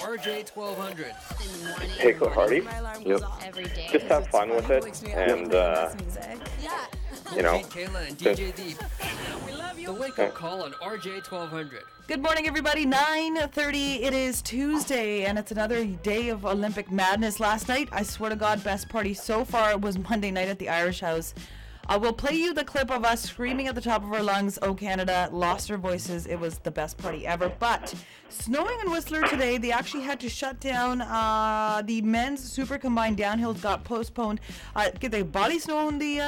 RJ 1200. Hey, Cliff Hardy. Yep. Just have fun with it, and you know. Kayla and DJ Deep. The Wake Up Call on RJ 1200. Good morning, everybody. 9:30. It is Tuesday, and it's another day of Olympic madness. Last night, I swear to God, best party so far. It was Monday night at the Irish House. We'll play you the clip of us screaming at the top of our lungs, "Oh, Canada," lost our voices. It was the best party ever. But snowing in Whistler today, they actually had to shut down the men's super combined downhills got postponed. The body snow on the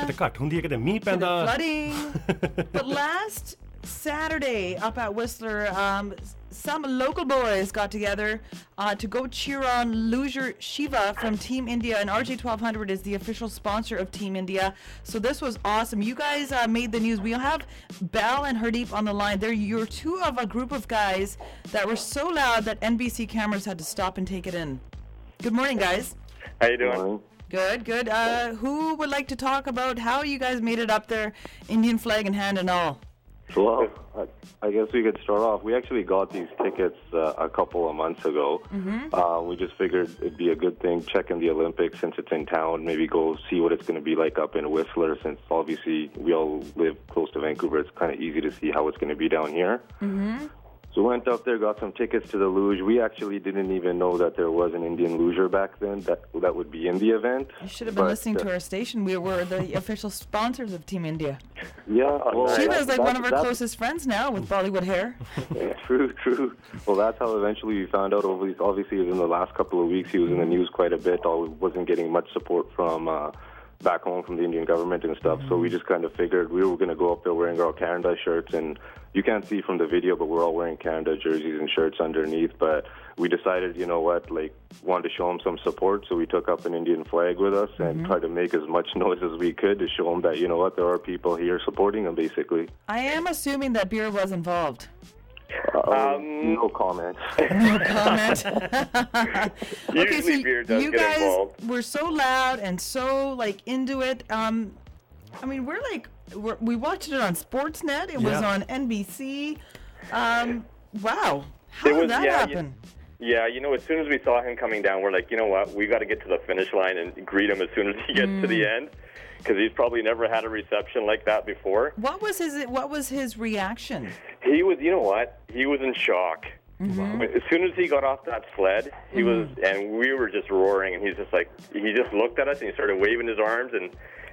flooding. But last Saturday up at Whistler, some local boys got together to go cheer on Lujer Shiva from Team India, and RJ 1200 is the official sponsor of Team India. So this was awesome. You guys made the news. We'll have Bal and Hardeep on the line. You're two of a group of guys that were so loud that NBC cameras had to stop and take it in. Good morning, guys. How you doing? Good. Who would like to talk about how you guys made it up there, Indian flag in hand and all? Well, I guess we could start off. We actually got these tickets a couple of months ago. We just figured it'd be a good thing, checking the Olympics since it's in town, maybe go see what it's going to be like up in Whistler, since obviously we all live close to Vancouver. It's kind of easy to see how it's going to be down here. So we went up there, got some tickets to the luge. We actually didn't even know that there was an Indian luger back then that would be in the event. You should have been listening to our station. We were the official sponsors of Team India. Yeah, well, Shiva is like one of our closest friends now with Bollywood hair. True. Well, that's how eventually we found out. Obviously, in the last couple of weeks, he was in the news quite a bit. Wasn't getting much support from back home from the Indian government and stuff. So we just kind of figured we were going to go up there wearing our Canada shirts, and you can't see from the video, but we're all wearing Canada jerseys and shirts underneath. But we decided, you know what, wanted to show them some support, so we took up an Indian flag with us and tried to make as much noise as we could to show them that, you know what, there are people here supporting them, basically. I am assuming that beer was involved. No comment. No comment. Okay, Usually so beer does you get guys involved. were so loud and so into it. I mean, we watched it on Sportsnet. It was on NBC. Wow, how did that happen? Yeah, as soon as we saw him coming down, we're like, you know what, we got to get to the finish line and greet him as soon as he gets to the end, because he's probably never had a reception like that before. What was his reaction? He was, you know what, he was in shock. As soon as he got off that sled, he was, and we were just roaring, and he's just like, he just looked at us and he started waving his arms, and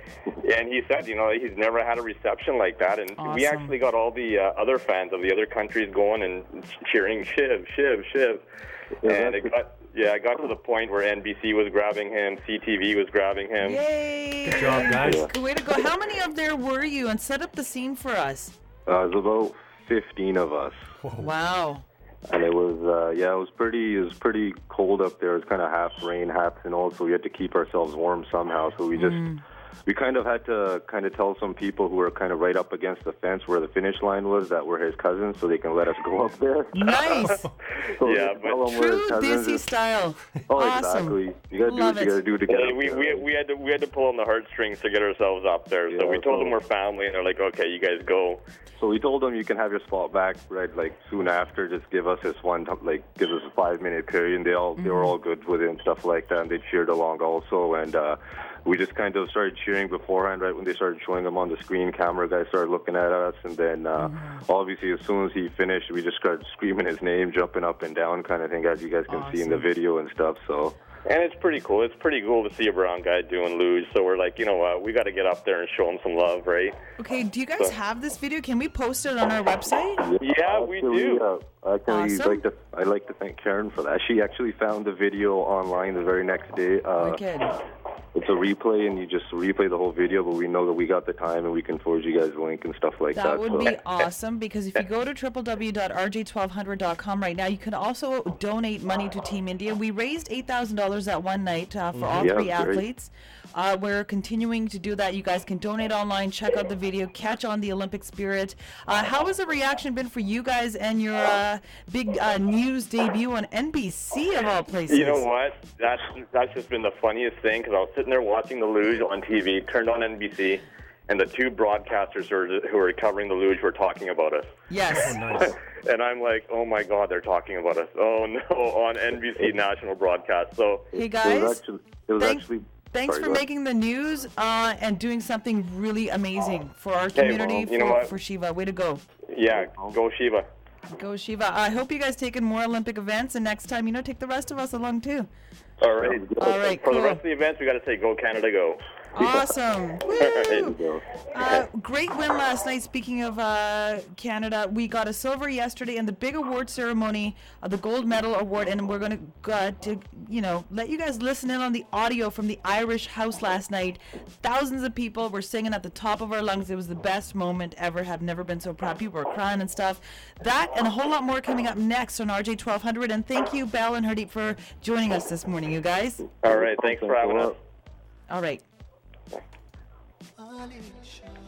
he said, he's never had a reception like that, and we actually got all the other fans of the other countries going and cheering Shiv, Shiv, Shiv. And it got to the point where NBC was grabbing him, CTV was grabbing him. Yay! Good job, guys. Good way to go. How many of there were you? And set up the scene for us. It was about 15 of us. Wow. And it was, it was pretty cold up there. It was kind of half rain, half snow, so we had to keep ourselves warm somehow. So we kind of had to tell some people who were kind of right up against the fence where the finish line was that we're his cousins, so they can let us go up there. Nice. So Yeah, but True Desi style. Oh, Awesome. Exactly. You gotta do Love what you it. gotta do to get up we there. had to pull on the heartstrings to get ourselves up there. So we told them we're family, and they're like, okay, you guys go. So we told them you can have your spot back right soon after. Just give us this one give us a 5-minute period. And they were all good with it and stuff like that. And they cheered along also. And we just kind of started cheering beforehand. Right when they started showing them on the screen, camera guys started looking at us. And then obviously as soon as he finished, we just started screaming his name, jumping up and down, kind of thing, as you guys can see in the video and stuff. So. And it's pretty cool. It's pretty cool to see a brown guy doing luge. So we're like, you know what, we got to get up there and show him some love, right? Okay, do you guys have this video? Can we post it on our website? Yeah, we do. Awesome. I'd like to thank Karen for that. She actually found the video online the very next day. Wicked. It's a replay, and you just replay the whole video, but we know that we got the time, and we can forward you guys the link and stuff like that. That would be awesome, because if you go to www.rj1200.com right now, you can also donate money to Team India. We raised $8,000 that one night for all three athletes. We're continuing to do that. You guys can donate online, check out the video, catch on the Olympic spirit. How has the reaction been for you guys and your big news debut on NBC of all places? You know what? That's just been the funniest thing, because I was sitting there watching the luge on TV, turned on NBC, and the two broadcasters who are covering the luge were talking about us. Yes. And I'm like, oh my God, they're talking about us. Oh no, on NBC national broadcast. So Hey guys, Thanks thanks for making the news and doing something really amazing for our community, well, you know what? for Shiva. Way to go. yeah, go Shiva. Go Shiva. I hope you guys take in more Olympic events, and next time, take the rest of us along too. All right. All right, For cool. the rest of the events, we got to say go Canada, go. Awesome. Right. Woo! Great win last night. Speaking of Canada, we got a silver yesterday in the big award ceremony, the gold medal award, and we're going to let you guys listen in on the audio from the Irish House last night. Thousands of people were singing at the top of our lungs. It was the best moment ever. Have never been so proud. People were crying and stuff. That and a whole lot more coming up next on RJ 1200. And thank you, Belle and Hardeep, for joining us this morning, you guys. All right. Thanks for having us. All right. Alicia.